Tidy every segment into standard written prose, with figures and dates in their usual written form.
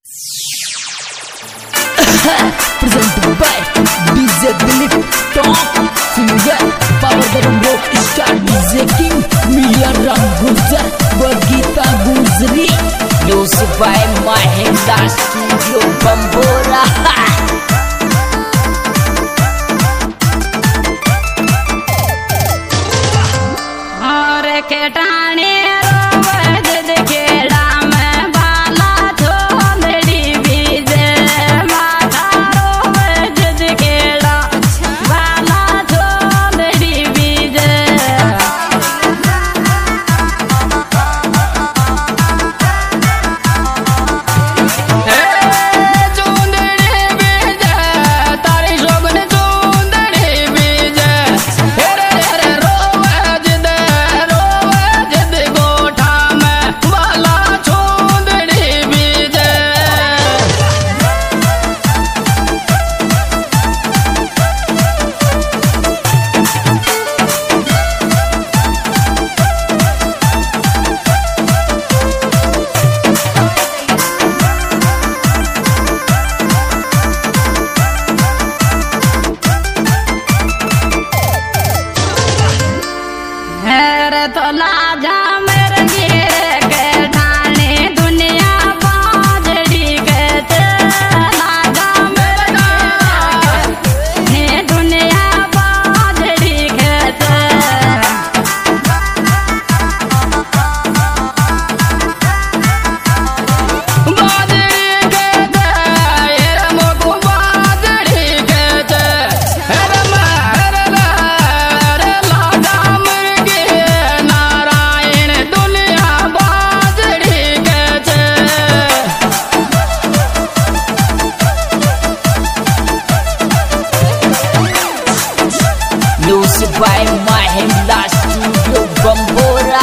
Presented by DJ Dilip Top Singer Power Dalam Rock Star DJ King Mia Ranggujar Bagita Guzri Music by Mahendra Studio Bambora. Music by Mahendra Studio Bambora.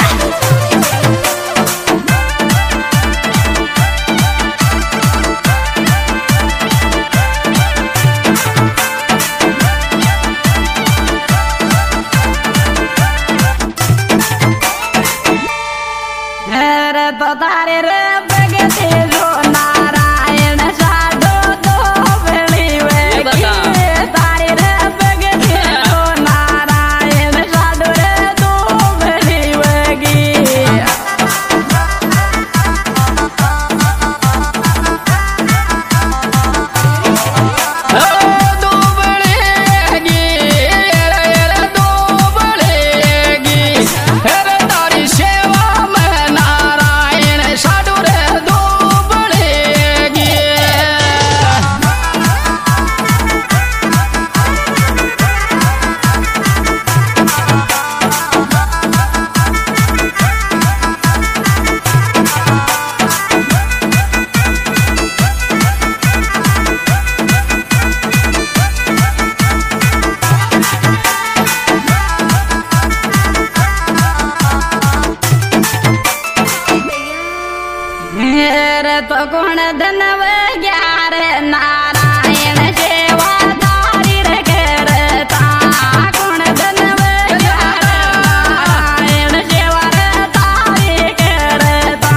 तो गुण धनव gear Narayan सेवा धारी रे करता गुण धनव gear Narayan सेवा रे धारी करता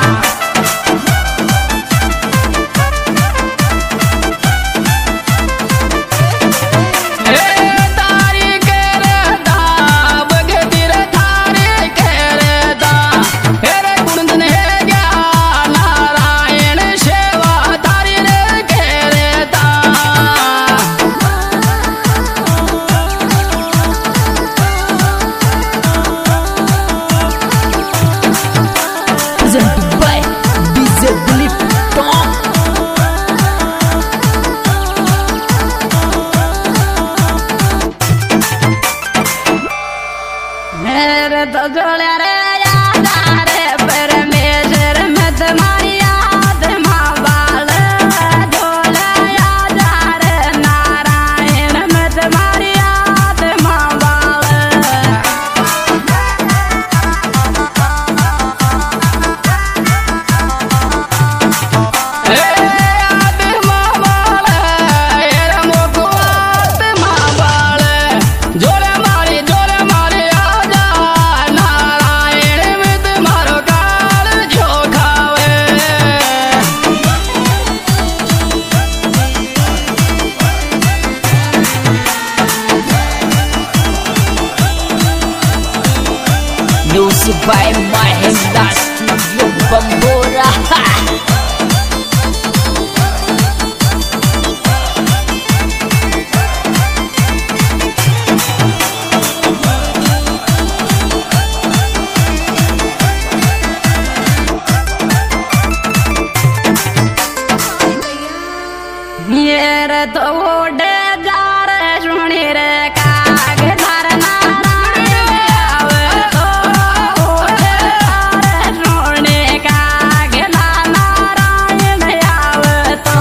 तारी करता भगती रे थारी करता हेरे गुण धन है ग्यार नारायण सेवा धारी रे तो ओडे जा रे सुनी रे काग धार नारायण आवे तो ओडे जा रे सुनी काग नारायण आवे तो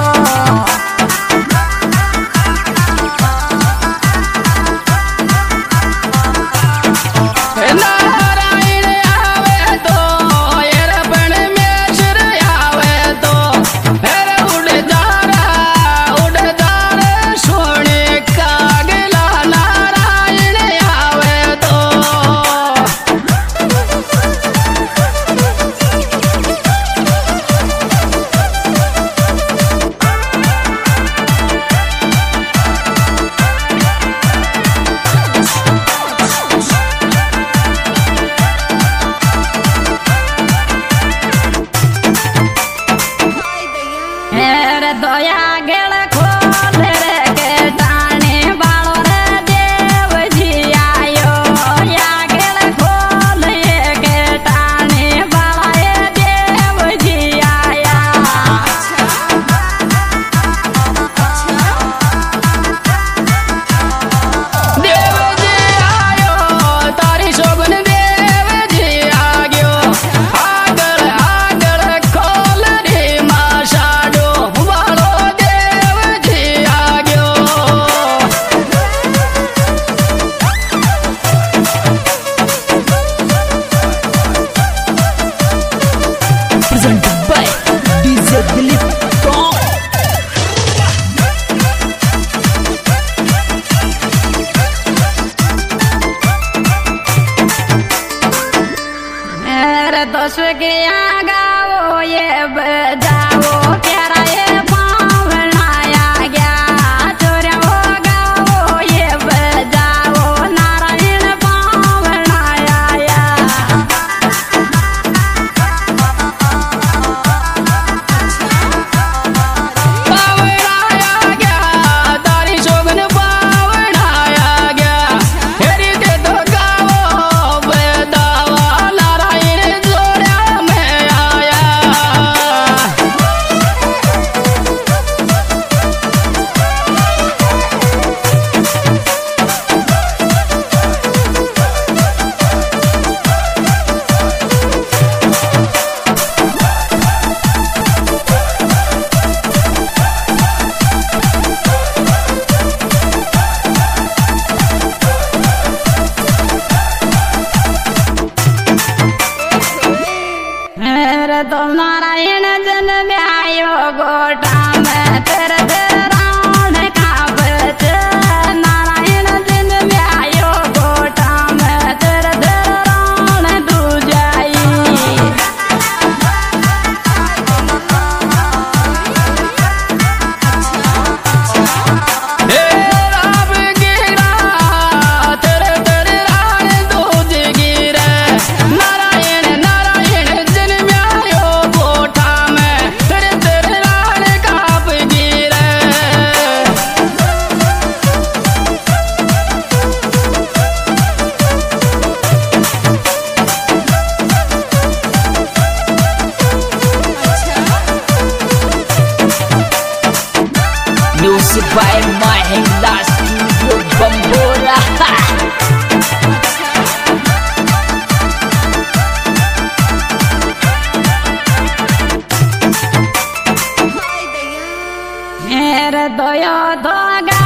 दया गेल खोल रे के टाणे बालो रे देव जी आयो या गेल खोल ये के टाणे बाला ये देव जी आया देव जी आयो तारी शोभन देव जी आग्यो आगल आगल खोल रे माशाडो presented by DJ Dilip Top. मेरे दोष के गाओ ये बजाओ प्यारा ये पावनाया गया चोरिया वो गाओ ये बजाओ नारायण पावनाया या पावनाया गया तारी शोभन पावनाया गया हेरी दे तो गाओ बदावा नारायण जोड़ा में आया मेरे तो नारायण जन्म आयो गोटा में तेरे रावण का बच नारायण जन्म आयो गोटा में तेरे रावण तू जाई राम गिरा तेरे रावण दूज गिरे नारायण नारायण जन्म आयो गोटा में तेरे रावण काप गिरे Music by Mahindra Studio Bambora. मेरे दया धागा